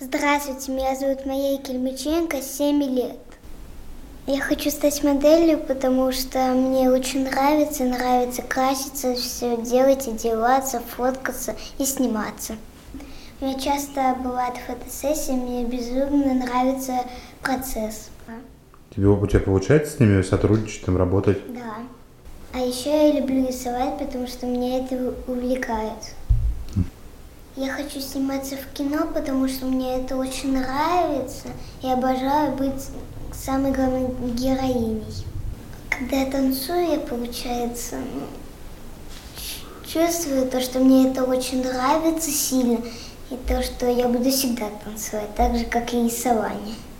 Здравствуйте, меня зовут Мария Кельмиченко, 7 лет. Я хочу стать моделью, потому что мне очень нравится краситься, все делать, одеваться, фоткаться и сниматься. У меня часто бывает фотосессия, мне безумно нравится процесс. У тебя получается с ними сотрудничать, там, работать? Да. А еще я люблю рисовать, потому что меня это увлекает. Я хочу сниматься в кино, потому что мне это очень нравится. Я обожаю быть самой главной героиней. Когда я танцую, я, получается, чувствую то, что мне это очень нравится сильно, и то, что я буду всегда танцевать, так же, как и рисование.